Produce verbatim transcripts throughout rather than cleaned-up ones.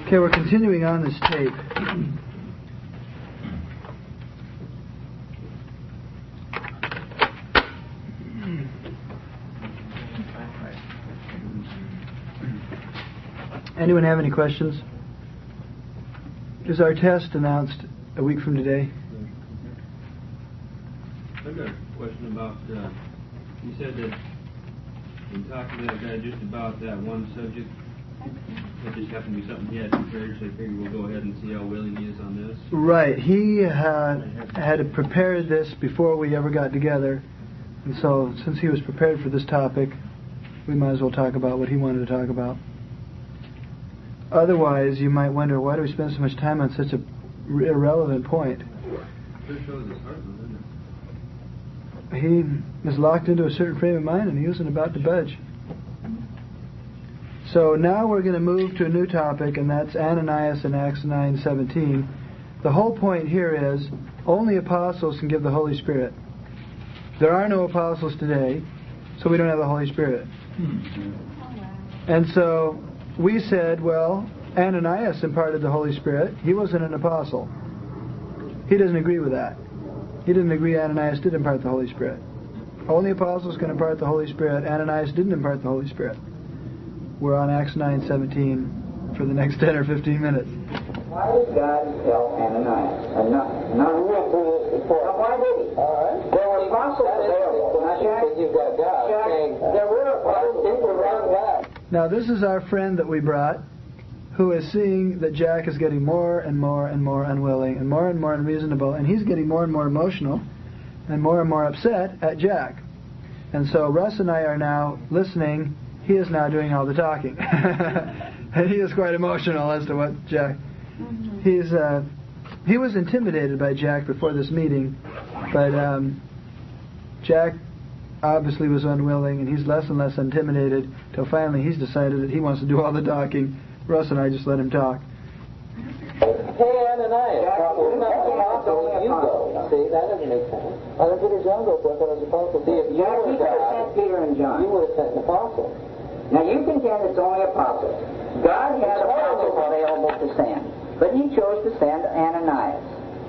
Okay, we're continuing on this tape. Anyone have any questions? Is our test announced a week from today? I've got a question about, uh, you said that in talking to that guy just about that one subject, it just happened to be something he had prepared, so I figured we'll go ahead and see how willing he is on this. Right. He uh, had prepared this before we ever got together, and so since he was prepared for this topic, we might as well talk about what he wanted to talk about. Otherwise, you might wonder, why do we spend so much time on such a r- irrelevant point? It shows his heart, doesn't it? He is locked into a certain frame of mind, and he isn't about to budge. So now we're going to move to a new topic, and that's Ananias in Acts nine seventeen. The whole point here is only apostles can give the Holy Spirit. There are no apostles today, so we don't have the Holy Spirit. And so we said, well, Ananias imparted the Holy Spirit. He wasn't an apostle. He doesn't agree with that. He didn't agree Ananias did impart the Holy Spirit. Only apostles can impart the Holy Spirit. Ananias didn't impart the Holy Spirit. We're on Acts nine seventeen for the next ten or fifteen minutes. Why did God tell Ananias? And not, not we went through this before. Now, why did he? All right. There were apostles available. Now, Jack, you've got God Jack, saying there were apostles people around God. Now, this is our friend that we brought, who is seeing that Jack is getting more and more and more unwilling and more and more unreasonable, and he's getting more and more emotional and more and more upset at Jack. And so Russ and I are now listening. He is now doing all the talking. And he is quite emotional as to what Jack... Mm-hmm. He's uh, he was intimidated by Jack before this meeting, but um, Jack obviously was unwilling, and he's less and less intimidated till finally he's decided that he wants to do all the talking. Russ and I just let him talk. Hey, Ananias, we're not apostle, you go. See, that doesn't make sense. I don't Peter John go for it, but as apostle. See, if you Jack, were he could have God, sent Peter and John. you would have sent an apostle. Now, you contend it's only apostles. God had apostles available to send, but he chose to send Ananias.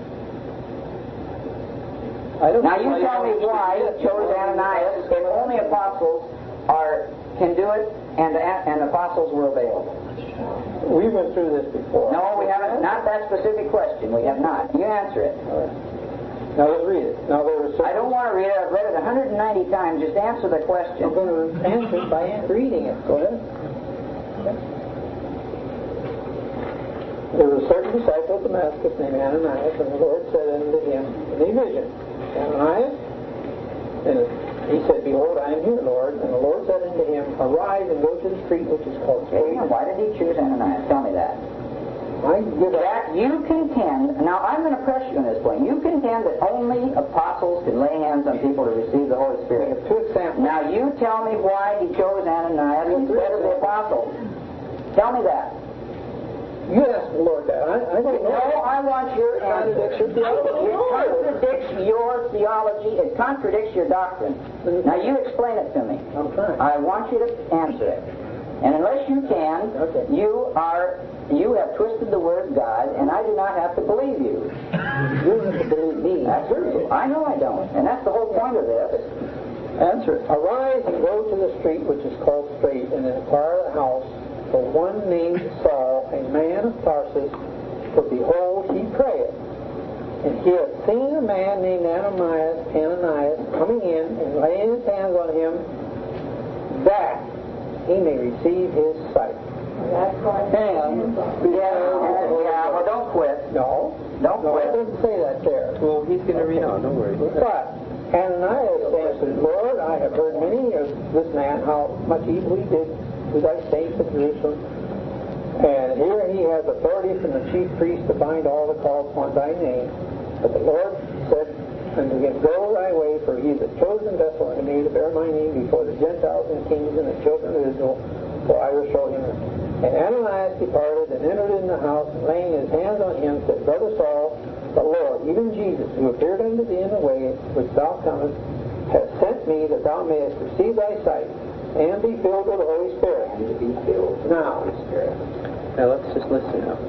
I don't Now, know you tell me why he chose Ananias if only apostles are can do it and, and apostles were available. We went through this before. No, we haven't. Not that specific question. We have not. You answer it. All right. Now let's read it. Now there was. I don't want to read it. I've read it one hundred ninety times. Just answer the question. I'm going to answer it by reading it. Go ahead. There was a certain disciple of Damascus named Ananias, and the Lord said unto him in a vision, Ananias? And he said, Behold, I am here, Lord. And the Lord said unto him, Arise and go to the street which is called Straight. Now, why did he choose Ananias? Tell me that. I give Jack, you contend, now I'm going to press you on this point, you contend that only apostles can lay hands on people to receive the Holy Spirit. I have two examples. Now you tell me why he chose Ananias instead of the apostles. Tell me that. You ask the Lord that. I, I don't know. No, I want your answer. It contradicts your theology. It contradicts your doctrine. Now you explain it to me. I'm trying. I want you to answer it. And unless you can, okay. you are you have twisted the word God, and I do not have to believe you. You don't have to believe me. That's true. I know I don't. And that's the whole point of this. Answer it. Arise and go to the street which is called Straight, and inquire the house for one named Saul, a man of Tarsus, for behold, he prayeth. And he hath seen a man named Ananias, Ananias coming in and laying his hands on him, that he may receive his sight. And, yeah, yeah, well, don't quit. No. Don't No, quit. it doesn't say that there. Well, he's going to read on, don't worry. But Ananias answered, Lord, I have heard many of this man, how much evil he did to thy saints at Jerusalem. And here he has authority from the chief priest to bind all that call upon thy name. But the Lord said unto him, Go thy way, for he is a chosen vessel unto me to bear my name before the Gentiles and kings and the children of Israel, for I will show him. And Ananias departed and entered in the house, and laying his hands on him, said, Brother Saul, the Lord, even Jesus, who appeared unto thee in the way which thou comest, hath sent me that thou mayest receive thy sight and be filled with the Holy Spirit. And to be filled with Now, the Holy Spirit. Now let's just listen now.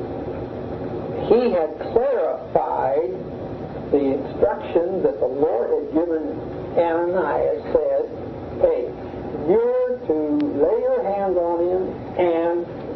he had clarified the instructions that the Lord had given Ananias, said, hey, you're to lay your hands on him and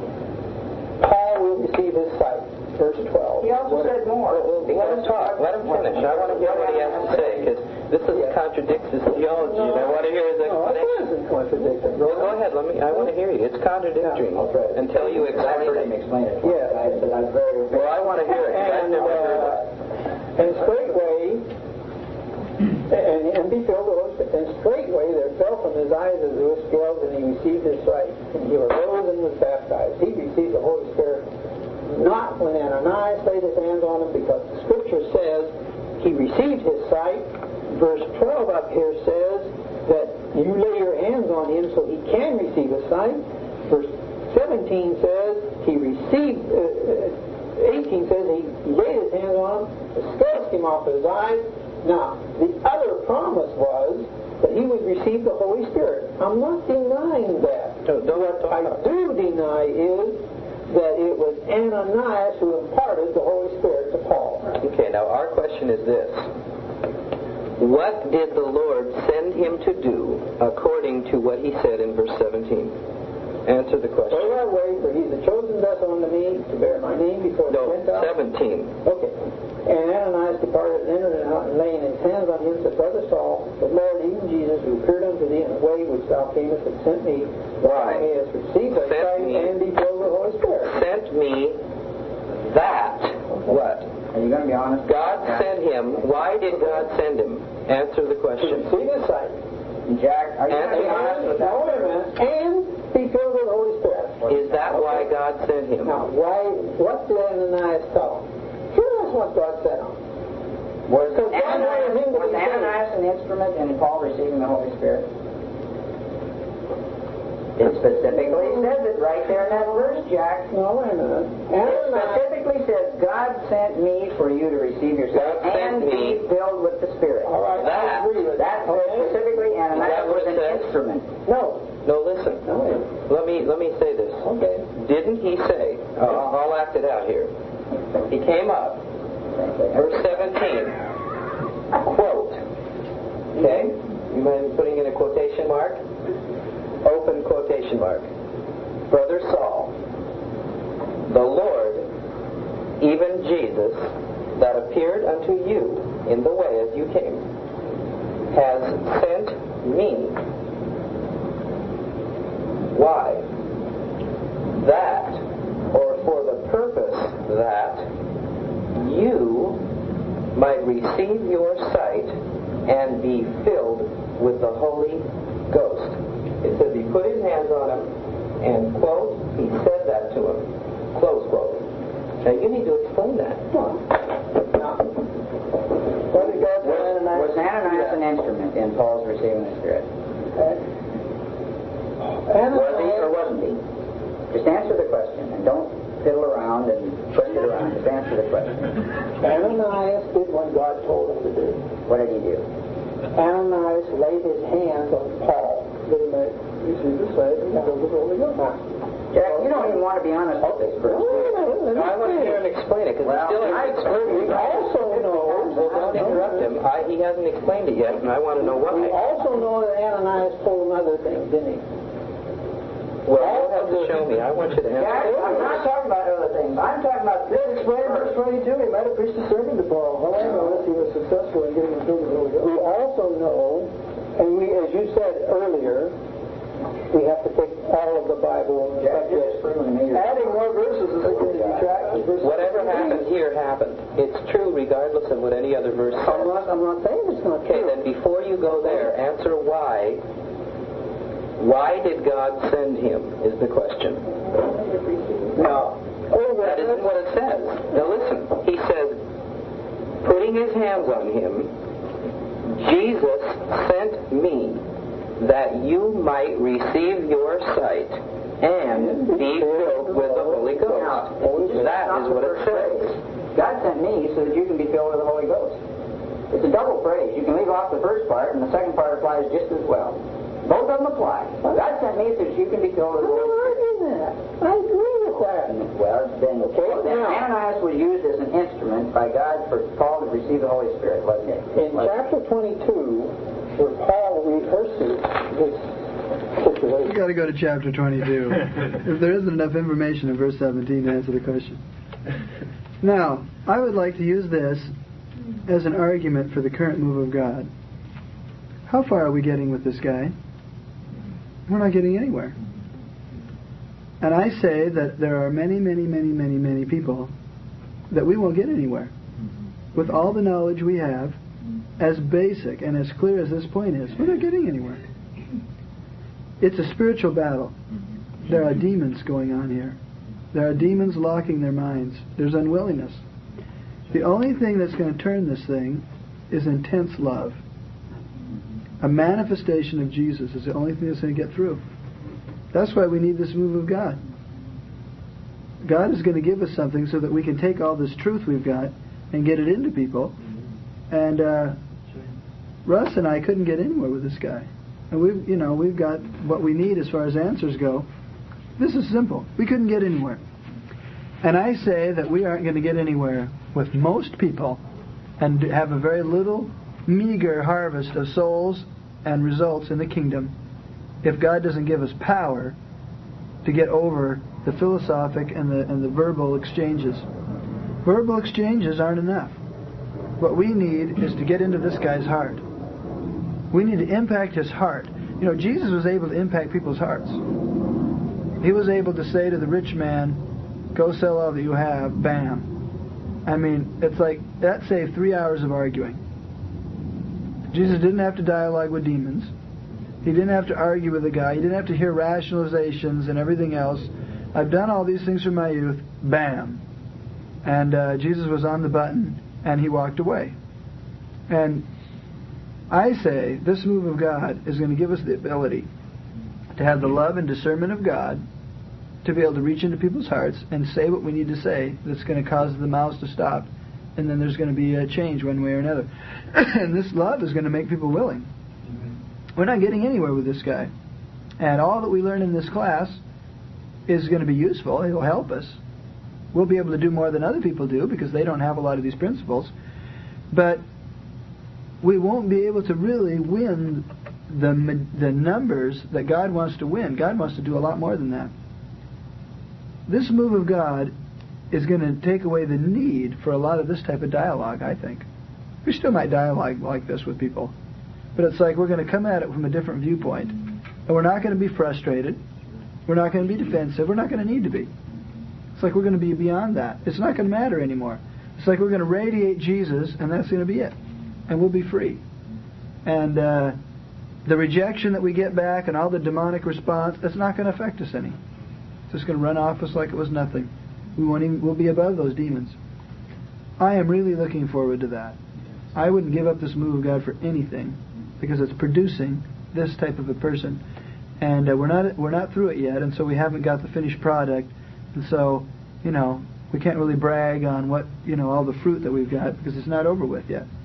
Paul will receive his sight. Verse twelve. He also said more. Let him talk. Let him finish. I want to hear what he has to say, because this is, contradicts his theology, and I want to hear his No, it explanation. isn't contradicting. Well, go ahead. Let me. I want to hear you. It's contradictory until you I've explain heard him it. explain it. Yeah. I said I'm very, very Well, I want to hear it. 'Cause I've And, never heard it. uh, and straightway, and, and be filled with the Holy Spirit. And straightway there fell from his eyes as it was scales, and he received his sight. And he arose and was baptized. He received the Holy Spirit not when Ananias laid his hands on him, because the Scripture says he received his sight. Verse twelve up here says that you lay your hands on him so he can receive his sight. Verse seventeen says he received, uh, eighteen says he laid his hands on him, the scales came off his eyes. Now, the other promise was that he would receive the Holy Spirit. I'm not denying that. Don't, don't What talk I about it. do deny is that it was Ananias who imparted the Holy Spirit to Paul. Okay, now our question is this. What did the Lord send him to do according to what he said in verse seventeen? Answer the Go question. that way, for he's a chosen vessel unto me to bear my name before the No, Gentiles. seventeen. Okay. And Ananias departed and entered and out, and laying his hands on him said, Brother Saul, the Lord, even Jesus, who appeared unto thee in a way which thou camest and sent me, that Right. thou mayest receive thy Sent sight me. and be filled with the Holy Spirit. Sent me that. What? Are you going to be honest? God sent him. Why did God send him? Answer the To question. receive his sight. Jack, are you going to be honest And, with that? now, wait a minute, and be filled with the Holy Spirit. Is that why God sent him? Now, why? What did Ananias tell him? Sure, that's what God said. Was So God Ananias, wanted him to was be saved. Ananias an instrument in Paul receiving the Holy Spirit? It specifically says it right there in that verse, Jack. No, wait a minute. It Ananias, specifically says, God sent me for you to receive your sight God sent and me. be filled with the Spirit. all right, That- I agree with That that. says specifically Is that Ananias what was it an says? instrument. No, No, listen. no, wait a minute. Let me let me say this. Okay. Didn't he say? I'll, I'll act it out here. He came up, verse seventeen. Quote. Okay. You mind putting in a quotation mark? Open quotation mark. Brother Saul, the Lord, even Jesus, that appeared unto you in the way as you came, has sent me. Why? That, or for the purpose that you might receive your sight and be filled with the Holy Ghost. It says he put his hands on him and, quote, he said that to him, close quote. Now you need to explain that. Now, what did God tell Was, Ananias? was Ananias an instrument in Paul's receiving the Spirit? Was he or Ananias, wasn't he? Just answer the question and don't fiddle around and twist it around. Just answer the question. Ananias did what God told him to do. What did he do? Ananias laid his hands on Paul. That he might receive the sight and filled with the Holy Ghost. Now, Jack, you don't even want to be honest with this wait verse. a minute, let me I want to hear him finish. explain it because Well, he still I hasn't explained We it. also know. Well, don't interrupt him. I, he hasn't explained it yet, and I want to know We why. also know that Ananias told him other things, didn't he? Well, you'll have to show me. I want you to Jack, answer. I'm not talking about other things. I'm talking about this verse. twenty-two, he might have preached a sermon to Paul. However, he was successful in getting him filled with the Holy Ghost. We also know, and we, as you said earlier, we have to take all of the Bible and Jack, you're just proving to me you're- adding more verses is going to detract. Whatever happened here happened. It's true regardless of what any other verse I'm says. not, I'm not saying it's not Okay, true. then before you go there, answer why. Why did God send him is the question. No. Oh, That isn't what it says. Now listen. He says, putting his hands on him, Jesus sent me that you might receive your sight and be filled with the Holy Ghost. That is what it says. God sent me so that you can be filled with the Holy Ghost. It's a double phrase. You can leave off the first part, and the second part applies just as well. Both of them apply. God sent me so you can be filled with the Holy Spirit. I agree with that. Well, then, Okay, then now- Ananias was used as an instrument by God for Paul to receive the Holy Spirit, wasn't it? In chapter twenty-two, where Paul rehearses this situation. You got to go to chapter twenty-two. If there isn't enough information in verse seventeen to answer the question. Now, I would like to use this as an argument for the current move of God. How far are we getting with this guy? We're not getting anywhere. And I say that there are many, many, many, many, many people that we won't get anywhere. With all the knowledge we have, as basic and as clear as this point is, we're not getting anywhere. It's a spiritual battle. There are demons going on here. There are demons locking their minds. There's unwillingness. The only thing that's going to turn this thing is intense love. A manifestation of Jesus is the only thing that's going to get through. That's why we need this move of God. God is going to give us something so that we can take all this truth we've got and get it into people. And uh, Russ and I couldn't get anywhere with this guy. And we've, you know, we've got what we need as far as answers go. This is simple. We couldn't get anywhere. And I say that we aren't going to get anywhere with most people and have a very little, meager harvest of souls and results in the kingdom if God doesn't give us power to get over the philosophic and the and the verbal exchanges. Verbal exchanges aren't enough. What we need is to get into this guy's heart. We need to impact his heart. You know, Jesus was able to impact people's hearts. He was able to say to the rich man, go sell all that you have, bam. I mean, it's like, that saved three hours of arguing. Jesus didn't have to dialogue with demons. He didn't have to argue with the guy. He didn't have to hear rationalizations and everything else. I've done all these things from my youth, bam. And uh, Jesus was on the button, and he walked away. And I say this move of God is going to give us the ability to have the love and discernment of God, to be able to reach into people's hearts and say what we need to say that's going to cause the mouths to stop, and then there's going to be a change one way or another. And this love is going to make people willing. We're not getting anywhere with this guy. And all that we learn in this class is going to be useful. It'll help us. We'll be able to do more than other people do because they don't have a lot of these principles. But we won't be able to really win the the numbers that God wants to win. God wants to do a lot more than that. This move of God is going to take away the need for a lot of this type of dialogue, I think. We still might dialogue like this with people. But it's like we're going to come at it from a different viewpoint. And we're not going to be frustrated. We're not going to be defensive. We're not going to need to be. It's like we're going to be beyond that. It's not going to matter anymore. It's like we're going to radiate Jesus, and that's going to be it. And we'll be free. And uh, the rejection that we get back and all the demonic response, that's not going to affect us any. It's just going to run off us like it was nothing. We won't even, we'll be above those demons. I am really looking forward to that. I wouldn't give up this move of God for anything, because it's producing this type of a person. And uh, we're not we're not through it yet, and so we haven't got the finished product. And so, you know, we can't really brag on what, you know, all the fruit that we've got, because it's not over with yet.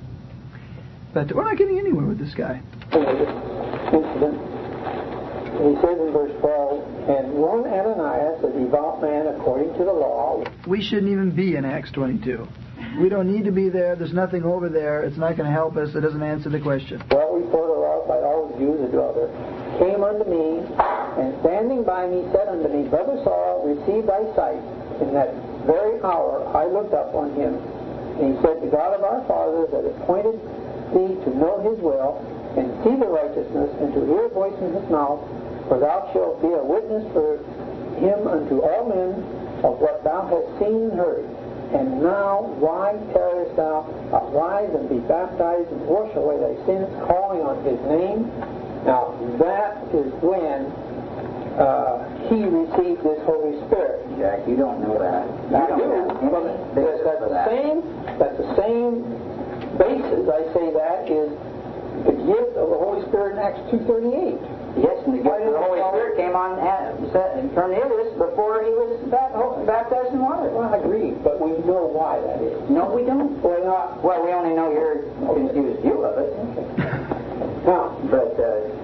But we're not getting anywhere with this guy. Incident. He says in verse twelve, and one Ananias, a devout man according to the law. We shouldn't even be in Acts twenty-two. We don't need to be there. There's nothing over there. It's not going to help us. It doesn't answer the question. Well reported of by all the Jews that dwell there, came unto me, and standing by me said unto me, Brother Saul, receive thy sight. In that very hour I looked up on him, and he said, the God of our fathers that appointed thee to know his will, and see the righteousness, and to hear a voice in his mouth, for thou shalt be a witness for him unto all men of what thou hast seen and heard. And now, why tarriest thou? Arise and be baptized and wash away thy sins, calling on his name. Now, that is when uh, he received this Holy Spirit. Jack, you don't know that. You I don't do. have any Well, basis that's for the that. same. That's the same basis. I say that is the gift of the Holy Spirit in Acts two thirty-eight. Yes, and the gift of the Holy Spirit came on Cornelius before he was baptized in water. Well, I agree, but we know why that is. No, we don't. Well, not, Well, we only know your confused view of it. now, But, uh, but anyhow.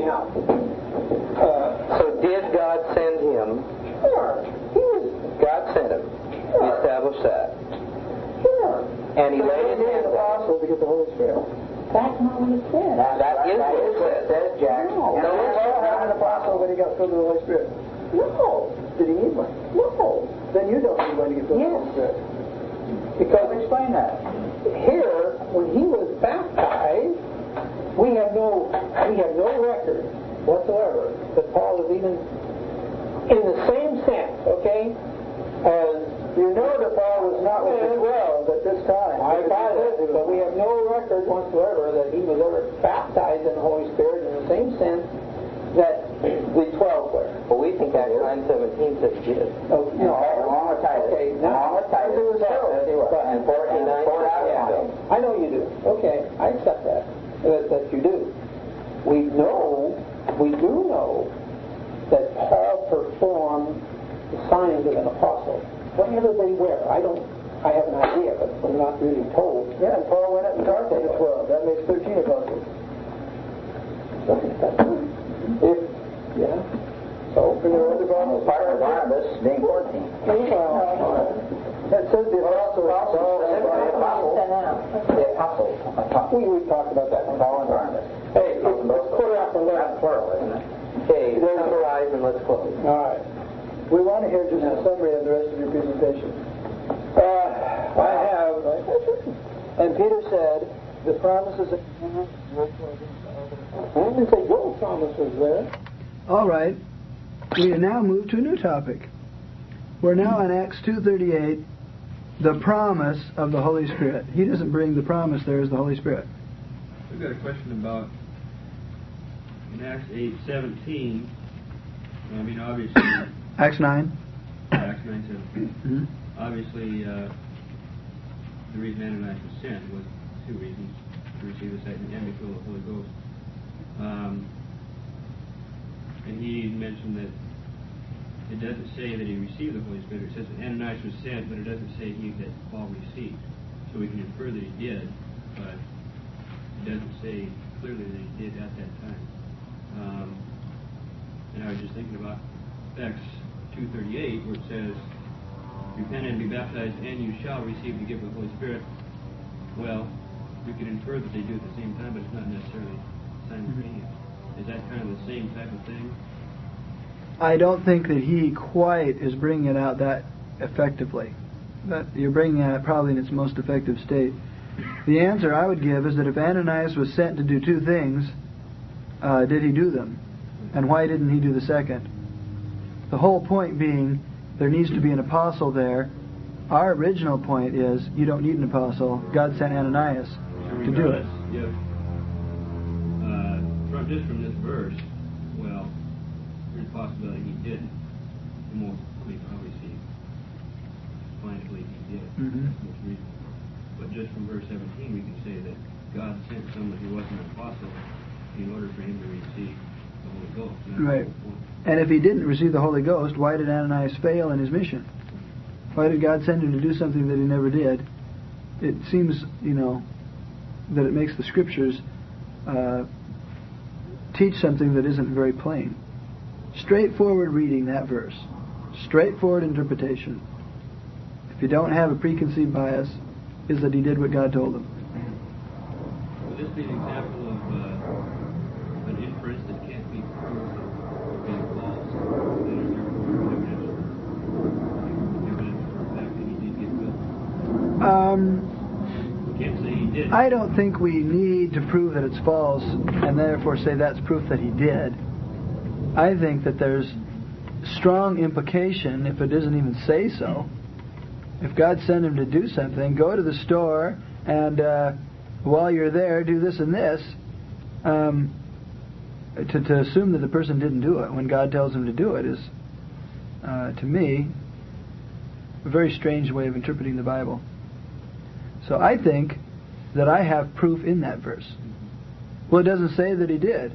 Anyhow, uh, So did God send him? sure, he was, God sent him. We established that. sure. And he So laid his he hands was on him. apostle to get the Holy Spirit. That's not what it said. That, that is what it says. says, Jack. No. And No, Paul it's- had an apostle when he got filled with the Holy Spirit. No. Did he need one? No. Then you don't need one to get filled with the Holy Spirit. Because explain that. Here, when he was baptized, we have no we have no record whatsoever that Paul was even in the same sense, okay, as you know that Paul was not with the twelve at this time. I got it, but we have no record whatsoever that he was ever baptized in the Holy Spirit in the same sense that the twelve were. Well, we think Acts nine seventeen says he did. Oh, no, Along with Titus. okay, now, Along with Titus. it was so. But- And fourteen, And four out Yeah, of I know you do. Okay, I accept that, that, that you do. We know, we do know that Paul performed the signs of an apostle. Whatever they were, I don't, I have an idea, but I'm not really told. Yeah, and Paul went up and talked to the twelve. That makes thirteen apostles. If, yeah. So, and there were other apostles. Part of Barnabas being fourteen. Well, that says the apostle. The apostles. We, we talked about that. Paul and Barnabas. Hey, let's quarter after That's left. plural, isn't it? Okay, summarize and let's close. All right. We want to hear just a summary of the rest of your presentation. Uh, I have, and Peter said, the promises of I didn't say your promises there. All right. We now move to a new topic. We're now on Acts two thirty-eight, the promise of the Holy Spirit. He doesn't bring the promise there as the Holy Spirit. We've got a question about in Acts eight seventeen. I mean, obviously, Acts nine. Acts nine seventeen. Mm-hmm. Obviously, uh, the reason Ananias was sent was two reasons: to receive the second and to fill the Holy Ghost. Um, and he mentioned that it doesn't say that he received the Holy Spirit. It says that Ananias was sent, but it doesn't say he that Paul received. So we can infer that he did, but it doesn't say clearly that he did at that time. Um, and I was just thinking about Acts two thirty-eight, where it says, "Repent and be baptized, and you shall receive the gift of the Holy Spirit." Well, we could infer that they do at the same time, but it's not necessarily simultaneous. Is that kind of the same type of thing? I don't think that he quite is bringing it out that effectively. But you're bringing it out probably in its most effective state. The answer I would give is that if Ananias was sent to do two things, uh, did he do them? And why didn't he do the second? The whole point being there needs to be an apostle there. Our original point is you don't need an apostle. God sent Ananias to do it. If, uh, from, just from this verse, well, there's a possibility he didn't. The most we obviously find to believe he did. Mhm. That's most reasonable. But just from verse seventeen, we can say that God sent someone who wasn't an apostle in order for him to receive the Holy Ghost. And that's the Right. whole point. And if he didn't receive the Holy Ghost, why did Ananias fail in his mission? Why did God send him to do something that he never did? It seems, you know, that it makes the Scriptures uh, teach something that isn't very plain. Straightforward reading that verse. Straightforward interpretation. If you don't have a preconceived bias, is that he did what God told him. Would this be an example of uh, an inference that can't be proved of being false? That is therefore evidence, evidence for the fact that he did get filled? Um, We can't say he did. I don't think we need to prove that it's false and therefore say that's proof that he did. I think that there's strong implication, if it doesn't even say so. If God sent him to do something, go to the store and uh, while you're there, do this and this. Um, to, to assume that the person didn't do it when God tells him to do it is, uh, to me, a very strange way of interpreting the Bible. So I think that I have proof in that verse. Well, it doesn't say that he did.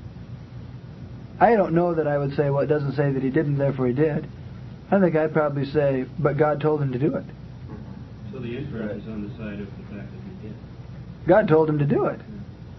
I don't know that I would say, well, it doesn't say that he didn't, therefore he did. I think I'd probably say, but God told him to do it. So the inference is on the side of the fact that he did. God told him to do it.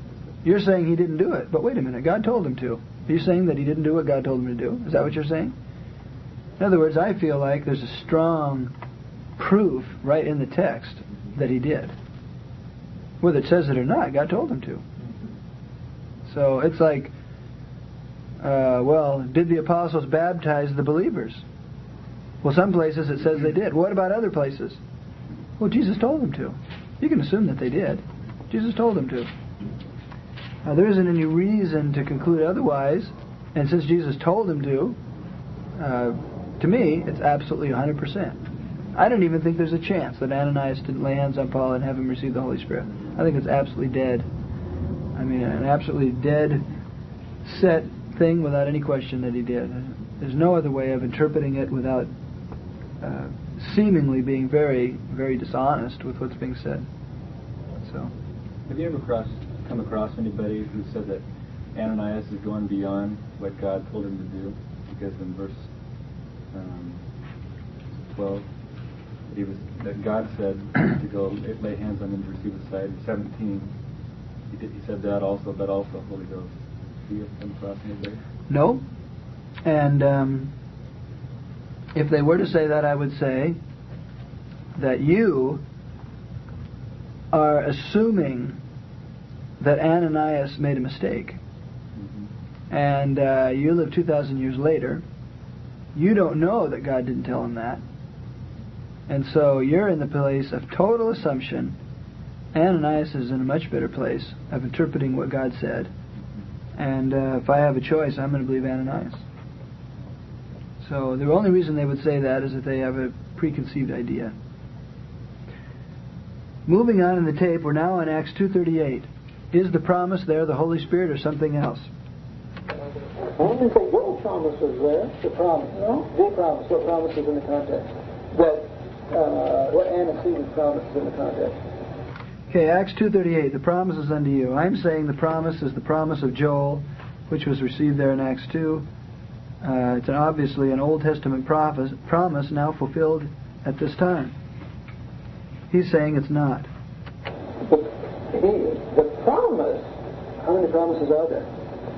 You're saying he didn't do it, but wait a minute, God told him to. Are you saying that he didn't do what God told him to do? Is that what you're saying? In other words, I feel like there's a strong proof right in the text that he did. Whether it says it or not, God told him to. So it's like, uh, well, did the apostles baptize the believers? Well, some places it says they did. What about other places? Well, Jesus told them to. You can assume that they did. Jesus told them to. Now, there isn't any reason to conclude otherwise, and since Jesus told them to, uh, to me, it's absolutely one hundred percent. I don't even think there's a chance that Ananias didn't lay hands on Paul and have him receive the Holy Spirit. I think it's absolutely dead. I mean, an absolutely dead, set thing without any question that he did. There's no other way of interpreting it without uh, seemingly being very, very dishonest with what's being said. So, have you ever cross, come across anybody who said that Ananias is going beyond what God told him to do? Because in verse um, twelve, he was that God said to go lay hands on him to receive his sight. seventeen, he, did, he said that also, but also Holy Ghost. Do you come across anybody? No. And um, if they were to say that, I would say that you are assuming that Ananias made a mistake. Mm-hmm. And uh, you live two thousand years later. You don't know that God didn't tell him that. And so you're in the place of total assumption. Ananias is in a much better place of interpreting what God said. And uh, if I have a choice, I'm going to believe Ananias. So the only reason they would say that is that they have a preconceived idea. Moving on in the tape, we're now on Acts two thirty-eight. Is the promise there the Holy Spirit or something else? I didn't say what promise was there. The promise. No? The promise. What promise is in the context? That, uh, what antecedent promise is in the context? Okay, Acts two thirty-eight, the promise is unto you. I'm saying the promise is the promise of Joel, which was received there in Acts two. Uh, it's an obviously an Old Testament prophes- promise now fulfilled at this time. He's saying it's not. The, he, the promise, how many promises are there?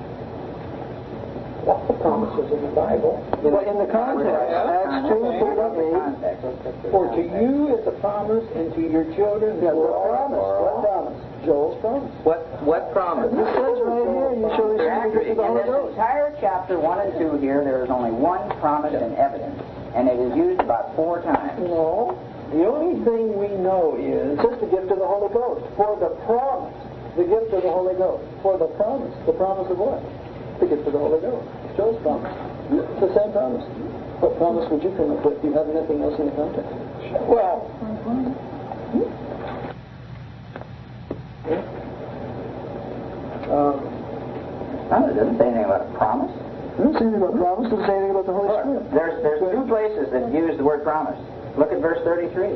Lots of promises in the Bible. In, in the context, Acts two thirty-eight, for to you is the promise, and to your children. Yeah, what promise? What promise? Joel's promise. What what promise? It says right here, you shall receive the gift of the In Holy this Ghost. entire chapter one and two here, there is only one promise and evidence, and it is used about four times. No. The only thing we know is just the gift of the Holy Ghost. For the promise, the gift of the Holy Ghost. For the promise. The promise of what? The gift of the Holy Ghost. Joel's promise. It's the same promise. What promise would you come up with? You have nothing else in the context. Well, hmm? um, It doesn't say anything about a promise. it doesn't say anything about promise. It doesn't say anything about the Holy Spirit. There's there's two places that use the word promise. Look at verse thirty-three.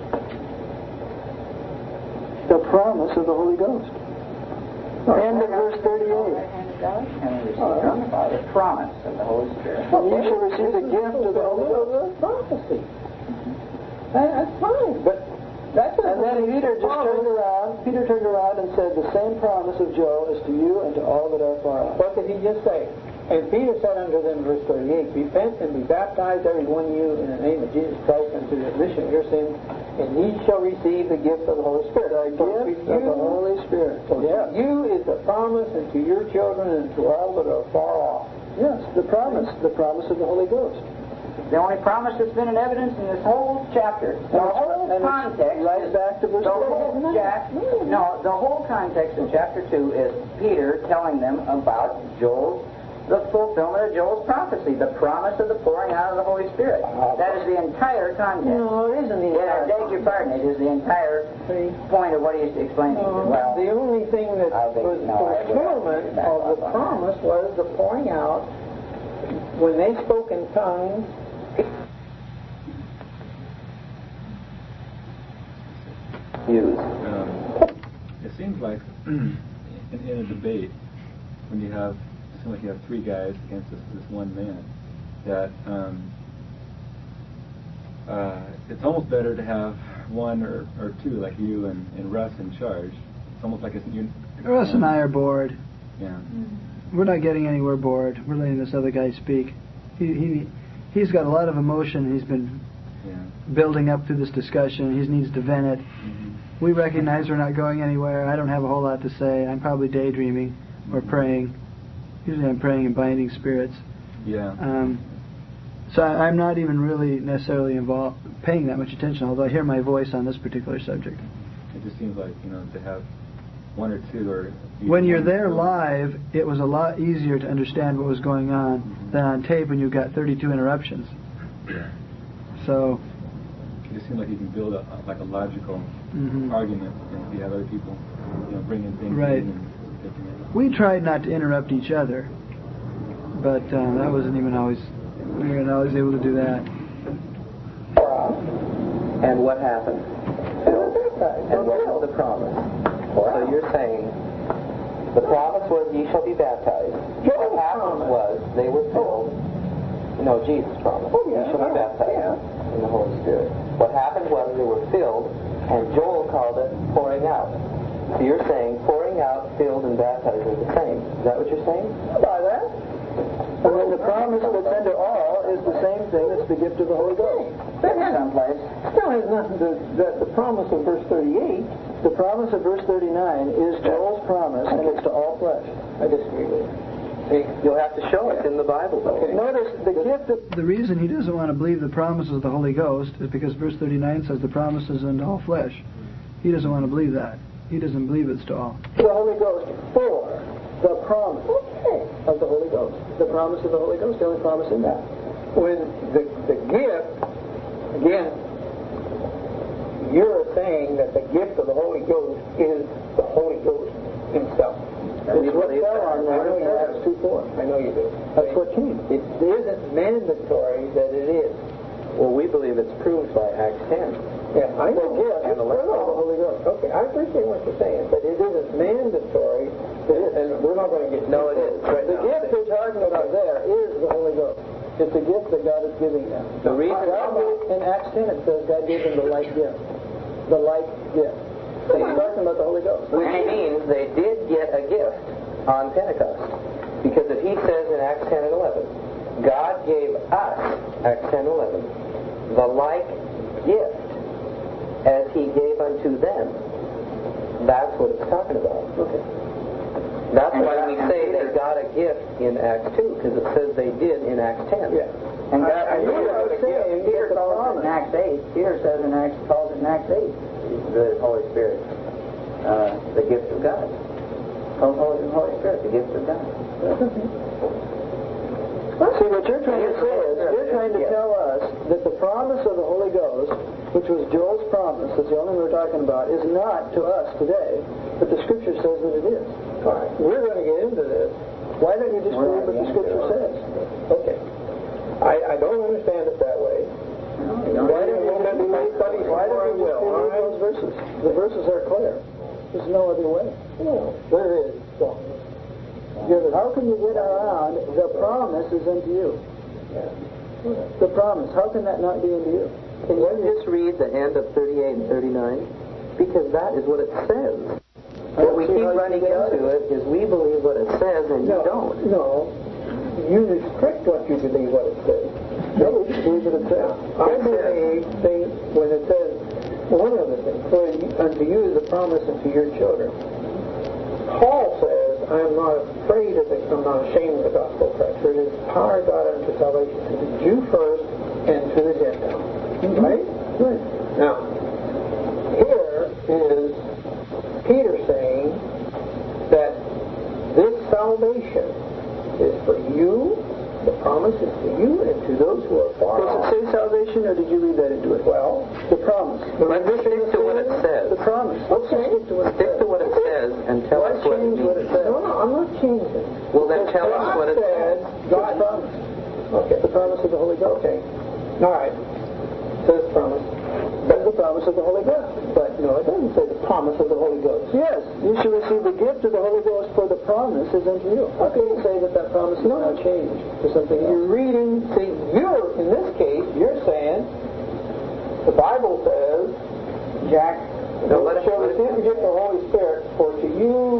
The promise of the Holy Ghost. End of verse thirty-eight. And we receive from the Father promise of the Holy Spirit. And you shall receive the gift of the Holy Ghost. Prophecy. That's fine, but that's and then Peter just turned around. Peter turned around and said, "The same promise of Joel is to you and to all that are far off." What did he just say? And Peter said unto them, verse thirty-eight, "Repent and be baptized, every one of you, in the name of Jesus Christ, unto the remission of your sins, and ye shall receive the gift of the Holy Spirit." The gift of the Holy Spirit. For yeah. you is the promise, and to your children, and to all that are far off. Yes, the promise, the promise of the Holy Ghost. The only promise that's been in evidence in this whole chapter. The whole context right back to verse the whole chap- No, the whole context in chapter two is Peter telling them about Joel's the fulfillment of Joel's prophecy, the promise of the pouring out of the Holy Spirit. That is the entire context. No, it isn't the Yeah, I beg your pardon. It is the entire point of what he's explaining. No, well, the only thing that I think- was no, I would fulfillment back of up the on promise was the pouring out when they spoke in tongues. Used. Um, it seems like in, in a debate, when you have, it seems like you have three guys against this, this one man, that um, uh, it's almost better to have one or, or two, like you and, and Russ, in charge. It's almost like it's, you Russ and I are bored. Yeah. We're not getting anywhere bored. We're letting this other guy speak. He he he's got a lot of emotion. He's been Yeah. building up through this discussion. He needs to vent it. Mm-hmm. We recognize we're not going anywhere. I don't have a whole lot to say. I'm probably daydreaming or praying. Usually I'm praying and binding spirits. Yeah. Um, so I, I'm not even really necessarily involved, paying that much attention, although I hear my voice on this particular subject. It just seems like, you know, to have one or two or... When you're there live, it was a lot easier to understand what was going on mm-hmm. than on tape when you've got thirty-two interruptions. Yeah. So... It just seems like you can build a, like a logical mm-hmm. argument, and if you have other people, you know, bringing things right. in and taking it. We tried not to interrupt each other, but uh, that wasn't even always... We weren't always able to do that. And what happened? And what was the promise? So you're saying the promise was ye shall be baptized. What happened was they were filled. No, Jesus promised. Oh, yeah. Ye shall be baptized yeah. in the Holy Spirit. What happened was they were filled, and Joel called it pouring out. So you're saying pouring out, filled, and baptized are the same. Is that what you're saying? By that. And then the promise that's under all is the same thing as the gift of the Holy Ghost. That has someplace. Still has nothing to that. The promise of verse thirty-eight, the promise of verse thirty-nine is Joel's promise, and it's to all flesh. I disagree with you. See, you'll have to show it in the Bible, though. Okay. Notice the gift of... The reason he doesn't want to believe the promises of the Holy Ghost is because verse thirty-nine says the promises unto all flesh. He doesn't want to believe that. He doesn't believe it's to all. The Holy Ghost for the promise of the Holy Ghost. The promise of the Holy Ghost, the only promise in that. When the, the gift, again, you're saying that the gift of the Holy Ghost is the Holy Ghost himself. It's what fell on there in Acts two four. I know you do. That's what came. It isn't mandatory that it is. Well, we believe it's proved by Acts ten. Yeah, I know. Yeah, and the Holy Ghost. Okay, I appreciate what you're saying, but it isn't mandatory. It is, and we're not going to get. No, it is. Right the now, gift you're talking about there is the Holy Ghost. It's a gift that God is giving them. The reason God gave, in Acts ten it says God gave them the like gift. The like gift. So he's talking about the Holy Ghost. Which means they did get a gift on Pentecost. Because if he says in Acts ten and eleven, God gave us, Acts ten and eleven, the like gift as he gave unto them, that's what it's talking about. Okay. That's And why God, we say they got a gift in Acts two, because it says they did in Acts ten. Yeah. And God, I, I knew what I was saying. Peter It's a calls it promise. in Acts eight. Peter says in Acts, calls it in Acts eight. The Holy Spirit, uh, the gift of God. Calls Holy, the Holy Spirit, the gift of God. See, what you're trying to say is, you're trying to tell us that the promise of the Holy Ghost, which was Joel's promise, that's the only one we're talking about, is not to us today, but the Scripture says that it is. All right. We're going to get into this. Why don't you just believe what the Scripture says? Okay. I, I don't understand it that way. Why don't you just believe, why don't you just believe those verses? The verses are clear. There's no other way. No, there is. How can you get around the promise is unto you? The promise. How can that not be unto you? Can you just read the end of thirty-eight and thirty-nine? Because that is what it says. What we keep running into it is we believe what it says and you no, don't. No. You restrict what you believe what it says. No, you believe what it says. I believe things when it says one other thing. For unto you is a promise unto your children. Paul says, I am not afraid of it, I'm not ashamed of the gospel of Christ, for it is power of God unto salvation to the Jew first and to the Gentile. Mm-hmm. Right? Right. Now, here is Peter saying that this salvation is for you, the promise is for you and to those who are far off. Does it say salvation, or did you read that into it? Well, the promise. The Let's stick to what it says. The promise. Let's okay. stick to what it stick says. to what it says and tell Why us what it change means. what it says? No, no, I'm not changing. Well, then Because tell God us what it says. God promised. Okay. The promise of the Holy Ghost. Okay. All right. It says promise. That's the promise of the Holy Ghost. But no, it doesn't say the promise of the Holy Ghost. Yes, you should receive the gift of the Holy Ghost, for the promise is unto you. How can you say that that promise is now changed to something else? You're reading, see, you're, in this case, you're saying, the Bible says, Jack, no, let us shall receive the gift of the Holy Spirit, for to you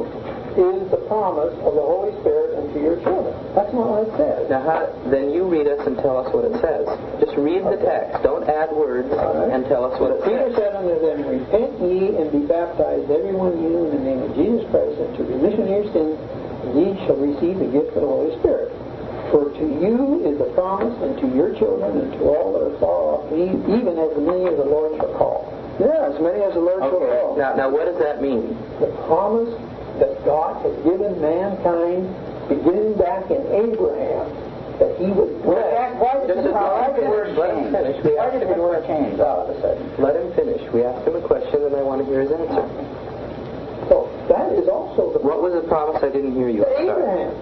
is the promise of the Holy Spirit unto your children. That's not what it says. Now, how, then you read us and tell us what it says. Just read the text. Don't add words Right. and tell us what it Peter says. said unto them, Repent ye and be baptized, every one of you, in the name of Jesus Christ, unto remission of your sins, and ye shall receive the gift of the Holy Spirit. For to you is the promise, and to your children, and to all that are far off, e- even as many as the Lord shall call. Yeah, as many as the Lord shall Okay. call. Now, now, what does that mean? The promise that God has given mankind, beginning back in Abraham, that he would bless. Why did Just the as long as word let him change? finish. We Why asked did him the a word question. change all of a sudden? Let him finish. We asked him a question, and I want to hear his answer. So that is also the What was the promise? I didn't hear you. to Start. Abraham.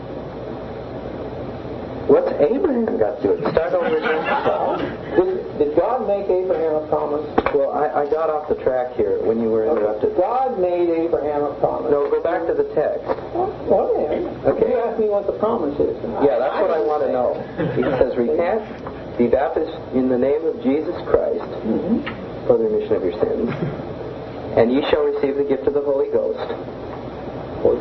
What's Abraham got to do it? Start over again. Did, did God make Abraham a promise? Well, I, I got off the track here when you were interrupted. God made Abraham a promise. No, go back to the text. Well, then, Okay. you asked me what the promise is. Yeah, that's what I want to know. He says, repent, be baptized in the name of Jesus Christ for the remission of your sins, and ye shall receive the gift of the Holy Ghost. For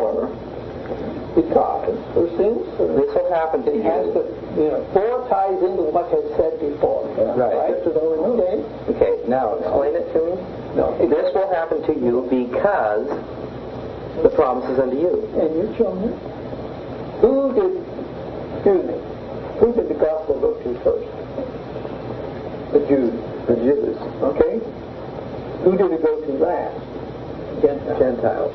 Because for sins, this will happen to it has you. to, you know, four ties into what has said before. Right. To the Holy Ghost. Okay. Okay, now explain it to me. No. This will happen to you because the promise is unto you. And your children. Who did, excuse me, who did the gospel go to first? The Jews. The Jews. Okay? Who did it go to last? Gentiles. Gentiles.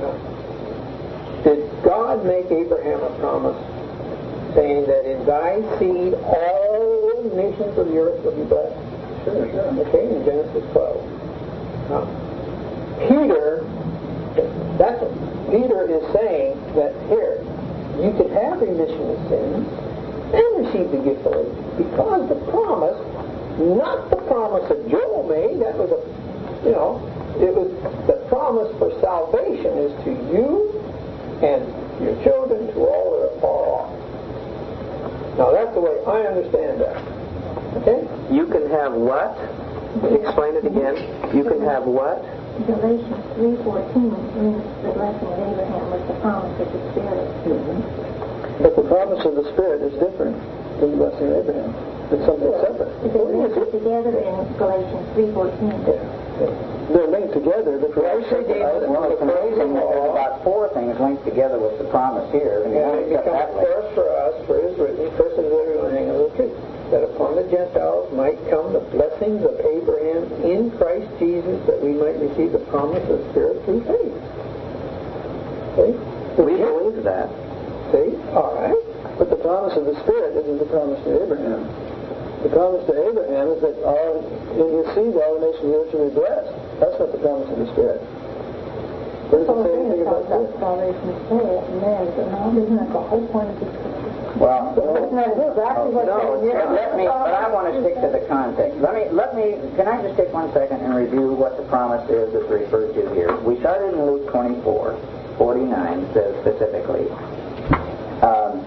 Did God make Abraham a promise saying that in thy seed all nations of the earth will be blessed? Sure, sure. Okay, in Genesis twelve. Now, Peter, that's Peter is saying that here, you can have remission of sins and receive the gift of the Holy Spirit because the promise, not the promise that Joel made, that was a, you know, it was the promise for salvation is to you and your children, to all that are far off. Now that's the way I understand that. Okay? You can have what? Explain it again. You can have what? Galatians three fourteen means the blessing of Abraham was the promise of the Spirit. Mm-hmm. But the promise of the Spirit is different than the blessing of Abraham. It's something separate. It's linked together in Galatians three fourteen. They're linked together. The Well, it's amazing that there's about four things linked together with the promise here. And Yeah, you it look at becomes that first for us, for it is written, cursed is everyone hanging on the tree, that upon the Gentiles might come the blessings of Abraham in Christ Jesus, that we might receive the promise of the Spirit through faith. See? We believe that. See? All right. But the promise of the Spirit isn't the promise to Abraham. The promise to Abraham is that all in his seed all the nations of the earth shall be blessed. That's not the promise of the Spirit. What does it say anything about that? Salvation is there, and there is no, isn't that the whole point of this? Well, Isn't that exactly what No, it but let me, but I want to stick to the context. Let me, let me, can I just take one second and review what the promise is that's referred to here? We started in Luke twenty-four, forty-nine, says specifically, um,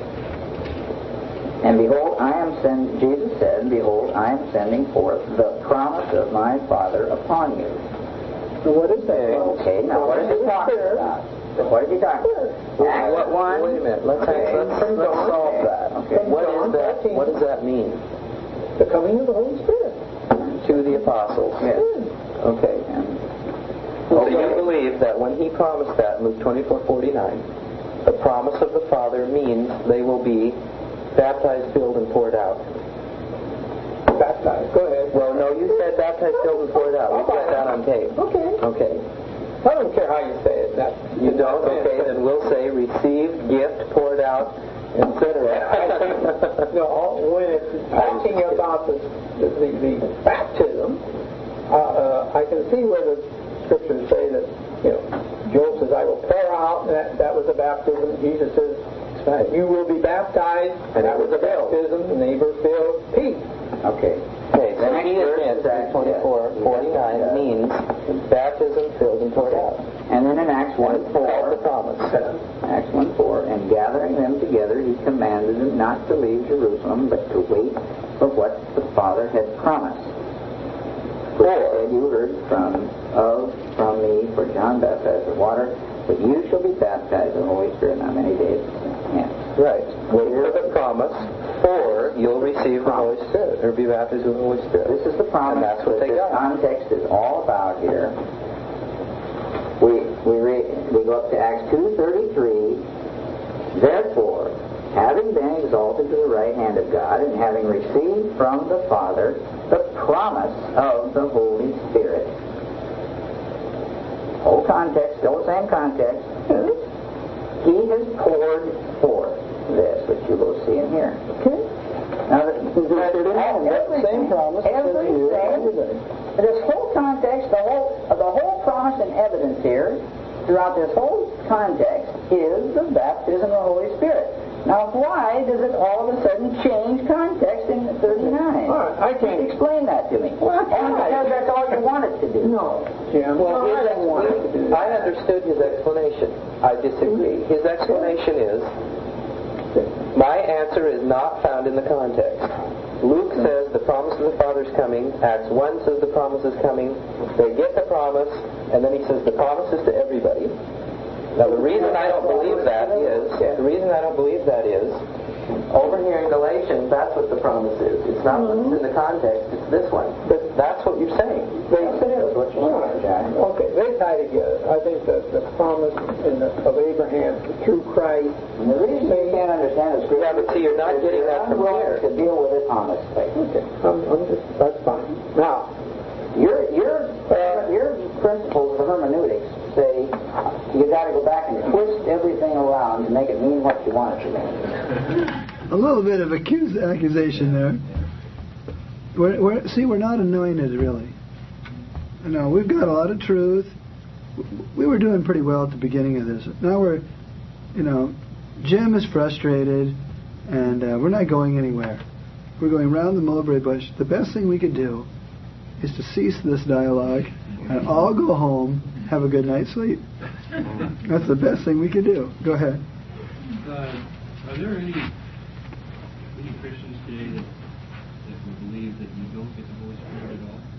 and behold, I am send. Jesus said, behold, I am sending forth the promise of my Father upon you. So what is that? Okay, now what is he talking about? What is he talking about? Acts What, one. wait a minute. Let's, Okay. let's, let's, let's solve that. Okay. What is that? What does that mean The coming of the Holy Spirit. to the apostles? Yes. Okay. So you believe that when he promised that in Luke twenty-four forty-nine, the promise of the Father means they will be baptized, filled, and poured out. Baptized. Go ahead. Well, no, you said baptized, filled, and poured out. We've got that on tape. Okay. Okay. I don't care how you say it. That, You don't? Okay, then we'll say received, gift, poured out, et cetera. No, when it's talking about the, the, the, the baptism, uh, uh, I can see where the scriptures say that, you know, Joel says, I will pour out, and that, that was a baptism. Jesus says, right. you will be baptized, and that was a baptism, and they were filled peace. Okay. Okay, so The next he verse admits is that twenty-four forty-nine means baptism, filled, and poured out. And then in Acts one four, Called the promise. Acts one four, and gathering them together, he commanded them not to leave Jerusalem, but to wait for what the Father had promised. For said, you heard from of from me, for John baptized with water, But you shall be baptized in the Holy Spirit not many days. Yeah. Right. Wait for the promise, or you'll receive the Holy Spirit, or be baptized with the Holy Spirit. This is the promise. And that's what that they this got. context is all about here. We we re, we go up to Acts two thirty-three. Therefore, having been exalted to the right hand of God, and having received from the Father the promise of the Holy Spirit. Whole context, still the same context. He has poured forth this, which you will see in here. Okay. Now, everything, same promise. everything, this whole context, the whole, the whole promise and evidence here, throughout this whole context, is the baptism of the Holy Spirit. Now, why does it all of a sudden change context in thirty-nine? All right, I can't explain that to me. Well, and because that's all you wanted to do. No, Jim. Well, no, his I don't want to do I that. understood his explanation. I disagree. His explanation is, my answer is not found in the context. Luke says the promise of the Father is coming. Acts one says the promise is coming. They get the promise, and then he says the promise is to everybody. Now, the reason I don't believe that is, the reason I don't believe that is, over here in Galatians, that's what the promise is. It's not what's in the context, it's this one. But that's what you're saying. Yes, it is what you're saying, Jack. Okay, they tie together. I think that the promise in the, of Abraham through Christ. And the reason you can't understand is Yeah, but see, you're not getting that from here. to deal with it honestly. Okay, I'm, I'm just, that's fine. Now, Your your uh, your principles of hermeneutics say you got to go back and twist everything around to make it mean what you want it to mean. A little bit of accuse, accusation there. We're, we're, see, we're not anointed, really. No, we've got a lot of truth. We were doing pretty well at the beginning of this. Now we're, you know, Jim is frustrated, and uh, we're not going anywhere. We're going round the mulberry bush. The best thing we could do is to cease this dialogue and all go home, have a good night's sleep. That's the best thing we could do. Go ahead. Uh, are there any any Christians today that, that would believe that you don't get the Holy Spirit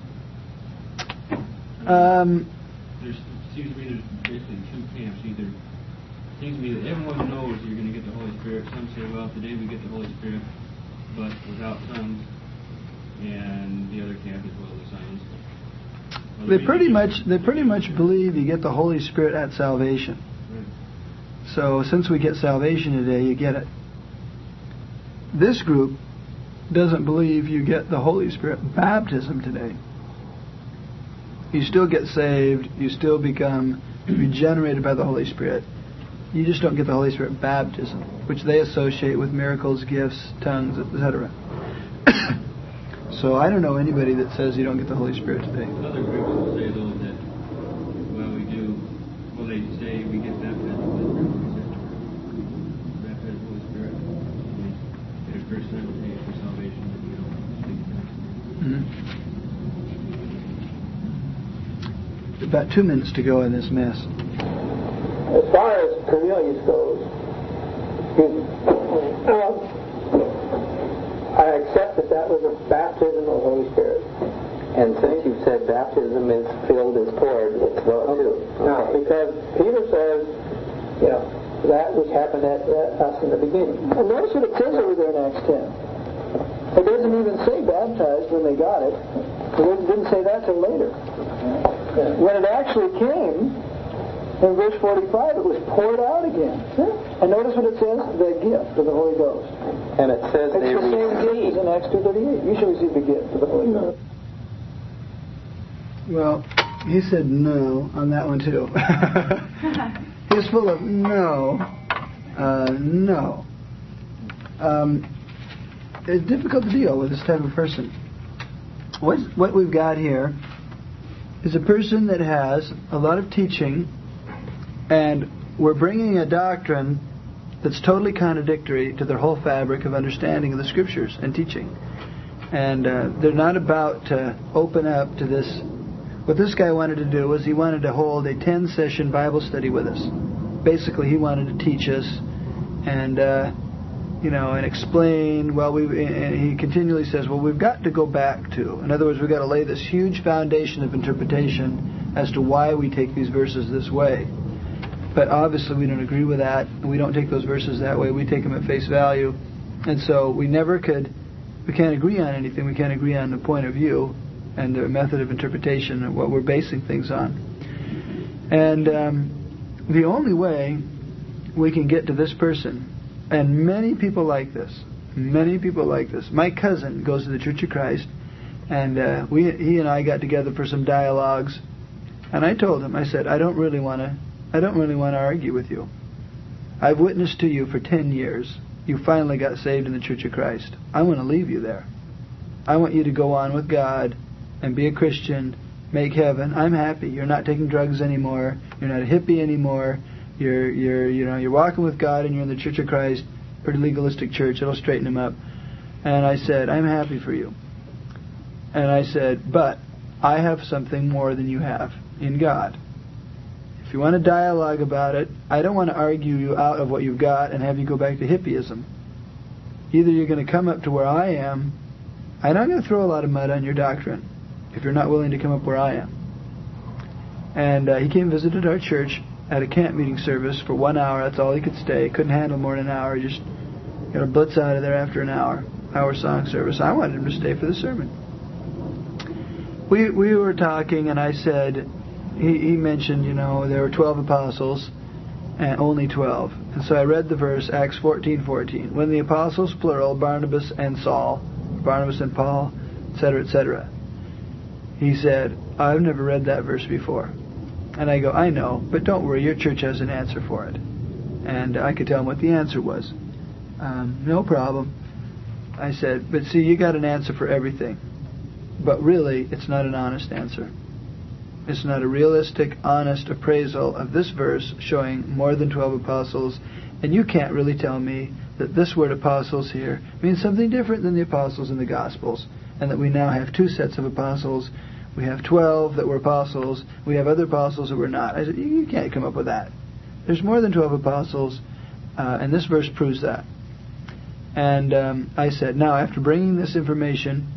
at all? Um, There's, it seems to me there's basically two camps. Either it seems to me that everyone knows that you're going to get the Holy Spirit. Some say, well, today we get the Holy Spirit, but without tongues. And the other camp is, well, the signs. Well, they pretty much they pretty much believe you get the Holy Spirit at salvation. Right. So since we get salvation today, you get it. This group doesn't believe you get the Holy Spirit baptism today. You still get saved. You still become regenerated by the Holy Spirit. You just don't get the Holy Spirit baptism, which they associate with miracles, gifts, tongues, et cetera. So I don't know anybody that says you don't get the Holy Spirit today. Other groups will say, though, that, well, we do, well, they say we get baptized with the Holy Spirit. Baptized with the Holy Spirit. We get a first time to pay for salvation, but we don't speak in tongues. Mm-hmm. About two minutes to go in this mess. as far as Cornelius goes, uh, I accept that that was a baptism of the Holy Spirit. And since you've said baptism is filled is poured, it's well too. Now, because Peter says, you know, that which happened at, at us in the beginning. And notice what it says over there in Acts ten. It doesn't even say baptized when they got it. It didn't say that till later. Yeah. When it actually came, in verse forty-five, it was poured out again. And notice what it says, the gift of the Holy Ghost. And it says It's they the same gift received. as in Acts two thirty-eight. You shall receive the gift of the Holy Ghost. Well, he said no on that one too. He's full of no, uh, no. Um, it's difficult to deal with this type of person. What what we've got here is a person that has a lot of teaching, and we're bringing a doctrine that's totally contradictory to their whole fabric of understanding of the Scriptures and teaching. And uh, they're not about to open up to this. What this guy wanted to do was he wanted to hold a ten-session Bible study with us. Basically, he wanted to teach us and, uh, you know, and explain. Well, we and he continually says, well, we've got to go back to. In other words, we've got to lay this huge foundation of interpretation as to why we take these verses this way. but obviously we don't agree with that. We don't take those verses that way. We take them at face value. And so we never could, we can't agree on anything. We can't agree on the point of view and the method of interpretation and what we're basing things on. And um, the only way we can get to this person, and many people like this, many people like this. My cousin goes to the Church of Christ, and uh, we, he and I got together for some dialogues, and I told him, I said, I don't really want to, I don't really want to argue with you. I've witnessed to you for ten years. You finally got saved in the Church of Christ. I want to leave you there. I want you to go on with God and be a Christian, make heaven. I'm happy. You're not taking drugs anymore. You're not a hippie anymore. You're you're you know you're walking with God, and you're in the Church of Christ, pretty legalistic church. It'll straighten him up. And I said, I'm happy for you. And I said, but I have something more than you have in God. If you want to dialogue about it, I don't want to argue you out of what you've got and have you go back to hippieism. Either you're going to come up to where I am, and I'm going to throw a lot of mud on your doctrine if you're not willing to come up where I am. And uh, he came and visited our church at a camp meeting service for one hour. That's all he could stay. Couldn't handle more than an hour. He just got a blitz out of there after an hour, hour song service. I wanted him to stay for the sermon. We we were talking, and I said, he, he mentioned, you know, there were twelve apostles, and only twelve. And so I read the verse, Acts fourteen fourteen. When the apostles, plural, Barnabas and Saul, Barnabas and Paul, et cetera, et cetera. He said, I've never read that verse before. And I go, I know, but don't worry, your church has an answer for it. And I could tell him what the answer was. Um, no problem. I said, but see, you got an answer for everything. But really, it's not an honest answer. It's not a realistic, honest appraisal of this verse showing more than twelve apostles. And you can't really tell me that this word apostles here means something different than the apostles in the Gospels, and that we now have two sets of apostles. We have twelve that were apostles. We have other apostles that were not. I said, you can't come up with that. There's more than twelve apostles, uh, and this verse proves that. And um, I said, now, after bringing this information,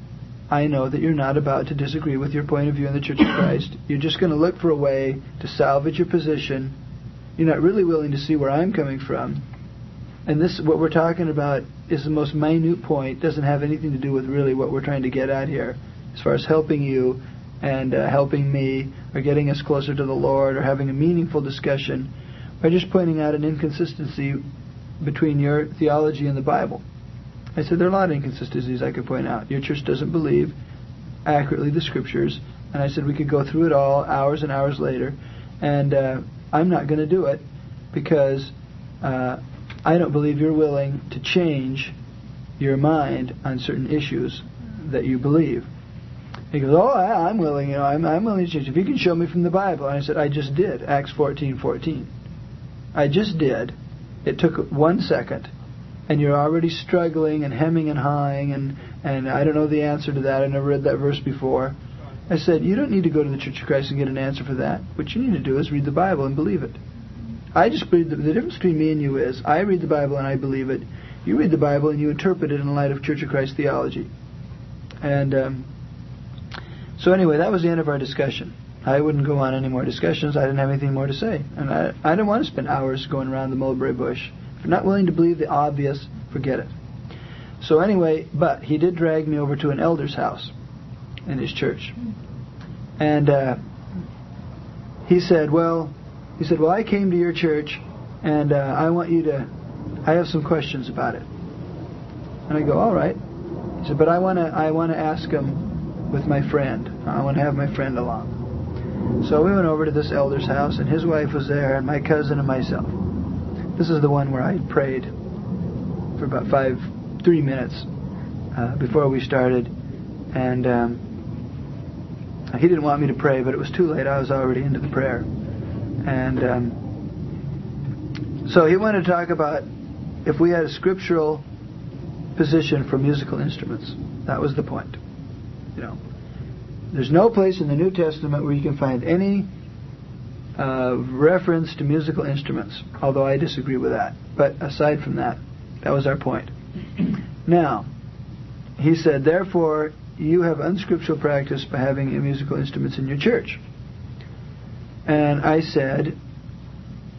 I know that you're not about to disagree with your point of view in the Church of Christ. You're just going to look for a way to salvage your position. You're not really willing to see where I'm coming from. And this, what we're talking about, is the most minute point. Doesn't have anything to do with really what we're trying to get at here, as far as helping you and uh, helping me, or getting us closer to the Lord, or having a meaningful discussion, or just pointing out an inconsistency between your theology and the Bible. I said, there are a lot of inconsistencies I could point out. Your church doesn't believe accurately the Scriptures. And I said we could go through it all hours and hours later. And uh, I'm not going to do it because uh, I don't believe you're willing to change your mind on certain issues that you believe. He goes, oh, I, I'm willing, you know, I'm, I'm willing to change. If you can show me from the Bible. And I said, I just did, Acts fourteen fourteen. I just did. It took one second. And you're already struggling and hemming and hawing, and, and I don't know the answer to that. I never read that verse before. I said, you don't need to go to the Church of Christ and get an answer for that. What you need to do is read the Bible and believe it. I just believe that the difference between me and you is, I read the Bible and I believe it. You read the Bible and you interpret it in light of Church of Christ theology. And um, so anyway, that was the end of our discussion. I wouldn't go on any more discussions. I didn't have anything more to say. And I, I didn't want to spend hours going around the mulberry bush. If you're not willing to believe the obvious, forget it. So anyway, but he did drag me over to an elder's house in his church. And uh, he said, well, he said, well, I came to your church, and uh, I want you to, I have some questions about it. And I go, all right. He said, but I want to I want to ask him with my friend. I want to have my friend along. So we went over to this elder's house, and his wife was there, and my cousin and myself. This is the one where I prayed for about five, three minutes uh, before we started. And um, he didn't want me to pray, but it was too late. I was already into the prayer. And um, so he wanted to talk about if we had a scriptural position for musical instruments. That was the point. You know, there's no place in the New Testament where you can find any uh, reference to musical instruments, although I disagree with that. But aside from that, that was our point. Now, he said, therefore, you have unscriptural practice by having musical instruments in your church. And I said,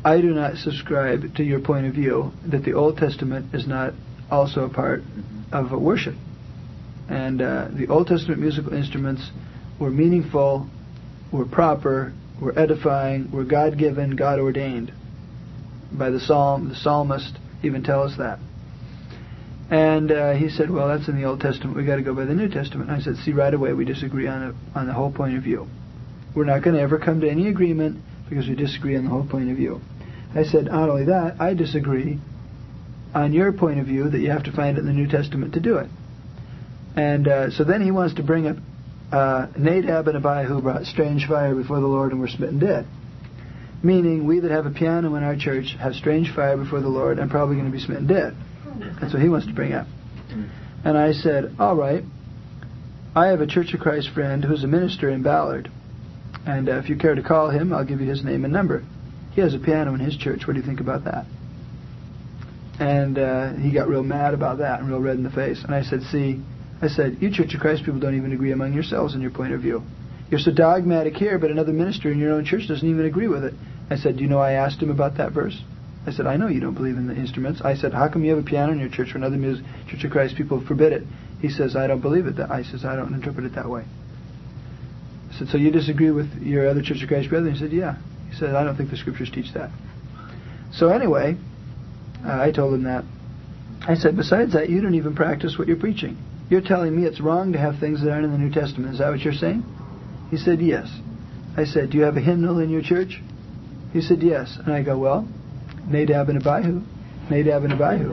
I do not subscribe to your point of view that the Old Testament is not also a part of worship. And uh, the Old Testament musical instruments were meaningful, were proper, were edifying, were God-given, God-ordained. By the psalm, the psalmist even tell us that. And uh, he said, well, that's in the Old Testament. We've got to go by the New Testament. And I said, see, right away we disagree on, a, on the whole point of view. We're not going to ever come to any agreement because we disagree on the whole point of view. I said, not only that, I disagree on your point of view that you have to find it in the New Testament to do it. And uh, so then he wants to bring up uh, Nadab and Abihu brought strange fire before the Lord and were smitten dead. Meaning, we that have a piano in our church have strange fire before the Lord and probably going to be smitten dead. That's what he wants to bring up. And I said, all right, I have a Church of Christ friend who's a minister in Ballard. And uh, if you care to call him, I'll give you his name and number. He has a piano in his church. What do you think about that? And uh, he got real mad about that and real red in the face. And I said, see, I said, you Church of Christ people don't even agree among yourselves in your point of view. You're so dogmatic here, but another minister in your own church doesn't even agree with it. I said, do you know I asked him about that verse? I said, I know you don't believe in the instruments. I said, how come you have a piano in your church when other music, Church of Christ people forbid it? He says, I don't believe it. That I says, I don't interpret it that way. I said, so you disagree with your other Church of Christ brethren? He said, yeah. He said, I don't think the scriptures teach that. So anyway, uh, I told him that. I said, besides that, you don't even practice what you're preaching. You're telling me it's wrong to have things that aren't in the New Testament. Is that what you're saying? He said, yes. I said, do you have a hymnal in your church? He said, yes. And I go, well, Nadab and Abihu. Nadab and Abihu.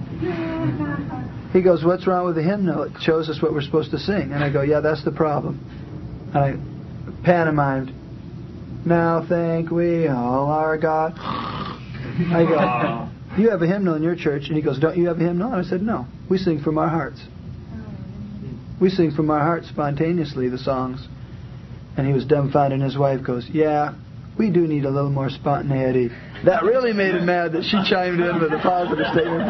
He goes, what's wrong with the hymnal? It shows us what we're supposed to sing. And I go, yeah, that's the problem. And I pantomimed, now thank we all our God. I go, you have a hymnal in your church. And he goes, don't you have a hymnal? And I said, no. We sing from our hearts. We sing from our hearts spontaneously the songs. And he was dumbfounded, and his wife goes, yeah, we do need a little more spontaneity. That really made him mad that she chimed in with a positive statement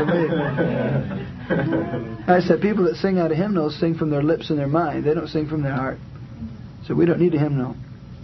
from me. I said, people that sing out of hymnals sing from their lips and their mind. They don't sing from their heart. So we don't need a hymnal.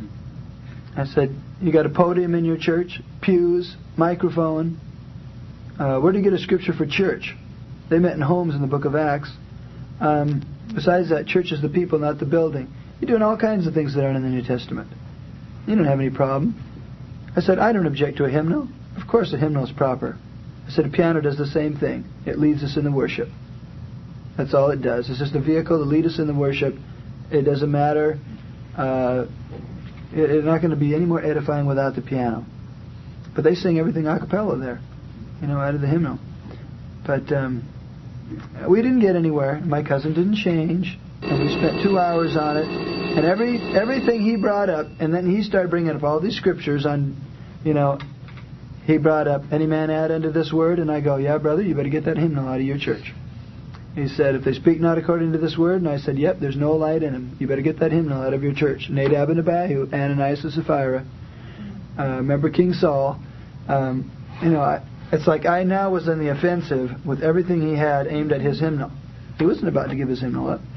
I said, you got a podium in your church, pews, microphone. Uh, where do you get a scripture for church? They met in homes in the book of Acts. Um, besides that, church is the people, not the building. You're doing all kinds of things that aren't in the New Testament. You don't have any problem. I said, I don't object to a hymnal. Of course a hymnal is proper. I said, a piano does the same thing. It leads us in the worship. That's all it does. It's just a vehicle to lead us in the worship. It doesn't matter. Uh, it, it's not going to be any more edifying without the piano. But they sing everything a cappella there, you know, out of the hymnal. But um, we didn't get anywhere. My cousin didn't change. And we spent two hours on it. And every everything he brought up, and then he started bringing up all these scriptures on, you know, he brought up, any man add unto this word? And I go, yeah, brother, you better get that hymnal out of your church. He said, if they speak not according to this word, and I said, yep, there's no light in them. You better get that hymnal out of your church. Nadab and Abihu, Ananias and Sapphira. Uh, remember King Saul. Um, you know, I, it's like I now was in the offensive with everything he had aimed at his hymnal. He wasn't about to give his hymnal up.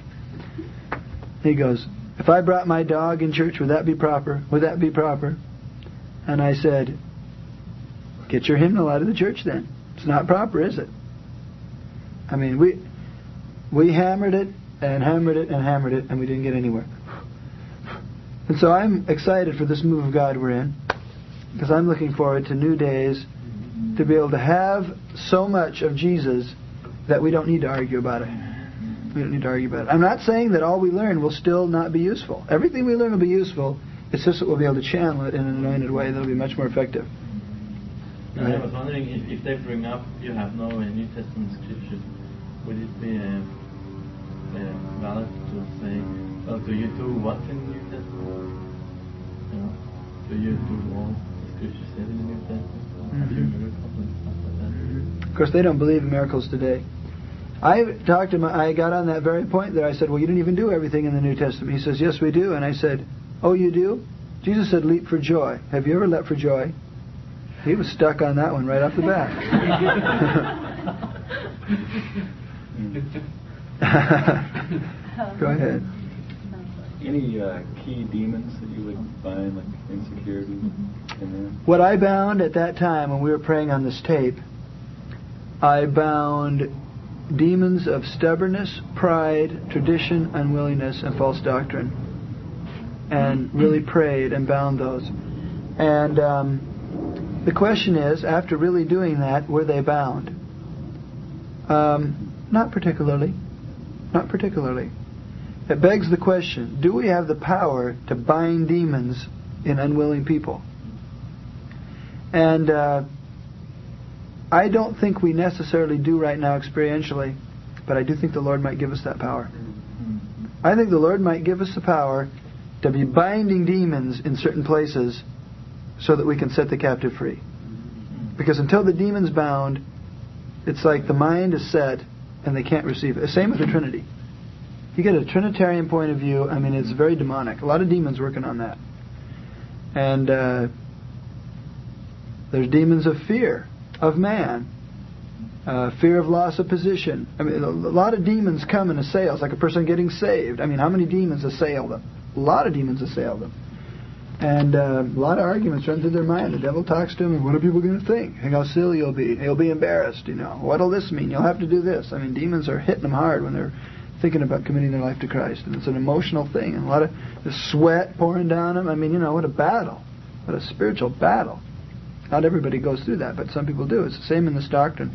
He goes, if I brought my dog in church, would that be proper? Would that be proper? And I said, get your hymnal out of the church then. It's not proper, is it? I mean, we we hammered it and hammered it and hammered it, and we didn't get anywhere. And so I'm excited for this move of God we're in, because I'm looking forward to new days, to be able to have so much of Jesus that we don't need to argue about it. We don't need to argue about it. I'm not saying that all we learn will still not be useful. Everything we learn will be useful. It's just that we'll be able to channel it in an anointed way that'll be much more effective. And I was wondering if, if they bring up you have no uh, New Testament scriptures, would it be uh, uh, valid to say, well, do you do what in the New Testament? You know, do you do all the scriptures said in the New Testament? Mm-hmm. Have you miracles and stuff like that? Of course, they don't believe in miracles today. I talked to him, I got on that very point there. I said, well, you don't even do everything in the New Testament. He says, yes, we do. And I said, oh, you do? Jesus said, leap for joy. Have you ever leapt for joy? He was stuck on that one right off the bat. Go ahead. any uh, key demons that you would find, like insecurity in there? What I bound at that time when we were praying on this tape, I bound demons of stubbornness, pride, tradition, unwillingness, and false doctrine. And really prayed and bound those. And um, the question is, after really doing that, were they bound? Um, not particularly. Not particularly. It begs the question, do we have the power to bind demons in unwilling people? And uh, I don't think we necessarily do right now experientially, but I do think the Lord might give us that power. I think the Lord might give us the power to be binding demons in certain places so that we can set the captive free. Because until the demon's bound, it's like the mind is set and they can't receive it. Same with the Trinity. You get a Trinitarian point of view, I mean, it's very demonic. A lot of demons working on that. And uh, there's demons of fear, of man, uh, fear of loss of position. I mean, a lot of demons come and assail. It's like a person getting saved. I mean, how many demons assail them? A lot of demons assail them. And uh, a lot of arguments run through their mind. The devil talks to them, and what are people going to think? Think how silly you'll be. You'll be embarrassed, you know. What'll this mean? You'll have to do this. I mean, demons are hitting them hard when they're thinking about committing their life to Christ. And it's an emotional thing. And a lot of the sweat pouring down them. I mean, you know, what a battle. What a spiritual battle. Not everybody goes through that, but some people do. It's the same in this doctrine.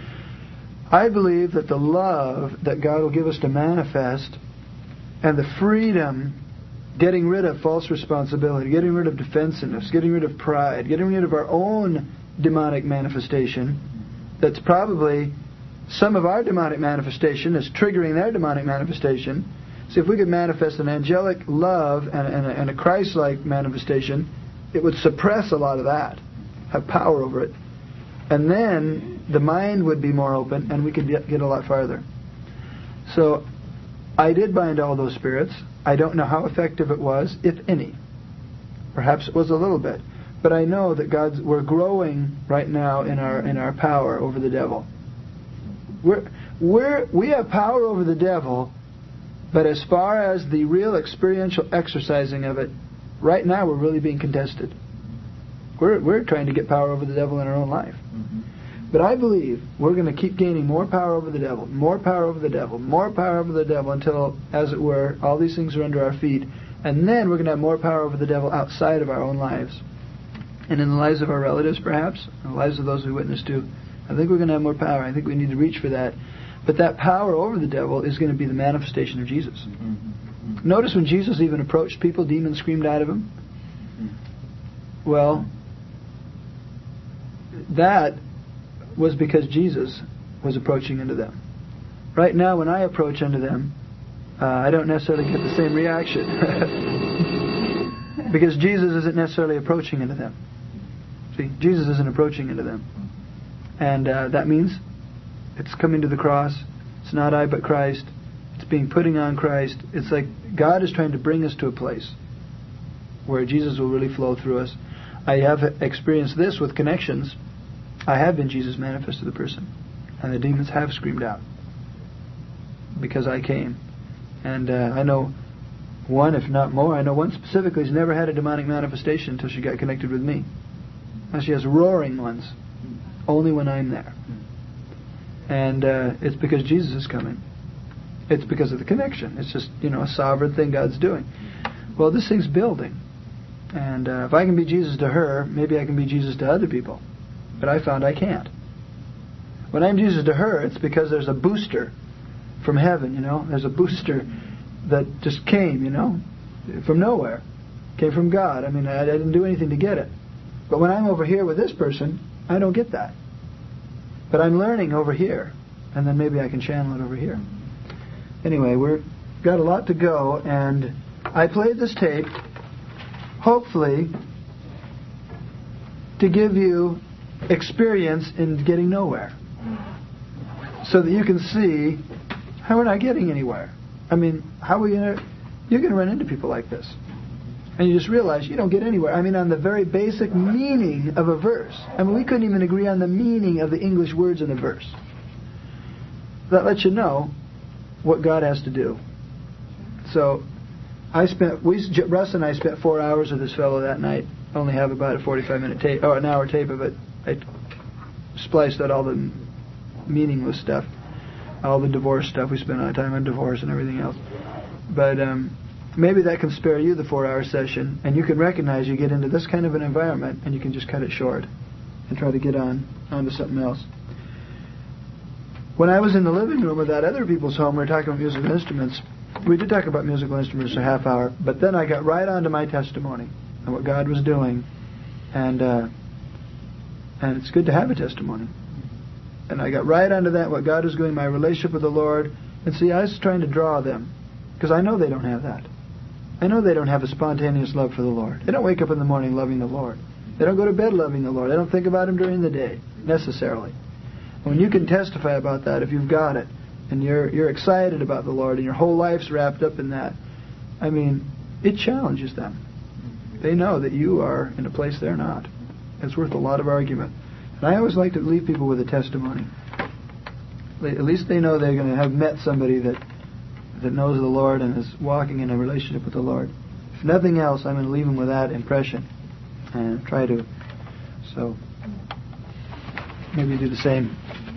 I believe that the love that God will give us to manifest and the freedom, getting rid of false responsibility, getting rid of defensiveness, getting rid of pride, getting rid of our own demonic manifestation, that's probably some of our demonic manifestation is triggering their demonic manifestation. See, if we could manifest an angelic love and, and, a, and a Christ-like manifestation, it would suppress a lot of that, have power over it. And then the mind would be more open and we could get, get a lot farther. So I did bind all those spirits. I don't know how effective it was, if any. Perhaps it was a little bit. But I know that God's we're growing right now in our in our power over the devil. We're we're we have power over the devil, but as far as the real experiential exercising of it, right now we're really being contested. We're we're trying to get power over the devil in our own life. Mm-hmm. But I believe we're going to keep gaining more power over the devil, more power over the devil, more power over the devil until, as it were, all these things are under our feet. And then we're going to have more power over the devil outside of our own lives. And in the lives of our relatives, perhaps, in the lives of those we witness to, I think we're going to have more power. I think we need to reach for that. But that power over the devil is going to be the manifestation of Jesus. Mm-hmm. Notice when Jesus even approached people, demons screamed out of him. Well, that was because Jesus was approaching into them. Right now, when I approach into them, uh, I don't necessarily get the same reaction. Because Jesus isn't necessarily approaching into them. See, Jesus isn't approaching into them. And uh, that means it's coming to the cross. It's not I but Christ. It's being putting on Christ. It's like God is trying to bring us to a place where Jesus will really flow through us. I have experienced this with connections. I have been Jesus manifest to the person. And the demons have screamed out. Because I came. And uh, I know one, if not more, I know one specifically has never had a demonic manifestation until she got connected with me. Now she has roaring ones. Only when I'm there. And uh, it's because Jesus is coming. It's because of the connection. It's just, you know, a sovereign thing God's doing. Well, this thing's building. And uh, if I can be Jesus to her, maybe I can be Jesus to other people. But I found I can't. When I'm Jesus to her, it's because there's a booster from heaven, you know. There's a booster that just came, you know, from nowhere. Came from God. I mean, I, I didn't do anything to get it. But when I'm over here with this person, I don't get that. But I'm learning over here. And then maybe I can channel it over here. Anyway, we've got a lot to go. And I played this tape, hopefully, to give you experience in getting nowhere, so that you can see how we're not getting anywhere. I mean, how are we gonna? You're going to run into people like this, and you just realize you don't get anywhere. I mean, on the very basic meaning of a verse. I mean, we couldn't even agree on the meaning of the English words in a verse. That lets you know what God has to do. So, I spent, we, Russ and I spent four hours with this fellow that night. Only have about a forty-five minute tape, or an hour tape of it. I spliced out all the meaningless stuff, all the divorce stuff. We spent our time on divorce and everything else. But um, maybe that can spare you the four-hour session, and you can recognize you get into this kind of an environment, and you can just cut it short and try to get on onto something else. When I was in the living room of that other people's home, we were talking about musical instruments. We did talk about musical instruments for a half hour, but then I got right onto my testimony and what God was doing, and uh, and it's good to have a testimony. And I got right onto that, what God was doing, my relationship with the Lord. And see, I was trying to draw them, because I know they don't have that. I know they don't have a spontaneous love for the Lord. They don't wake up in the morning loving the Lord. They don't go to bed loving the Lord. They don't think about Him during the day, necessarily. When you can testify about that, if you've got it, and you're you're excited about the Lord, and your whole life's wrapped up in that, I mean, it challenges them. They know that you are in a place they're not. It's worth a lot of argument. And I always like to leave people with a testimony. At least they know they're going to have met somebody that that knows the Lord and is walking in a relationship with the Lord. If nothing else, I'm going to leave them with that impression and try to. So maybe do the same.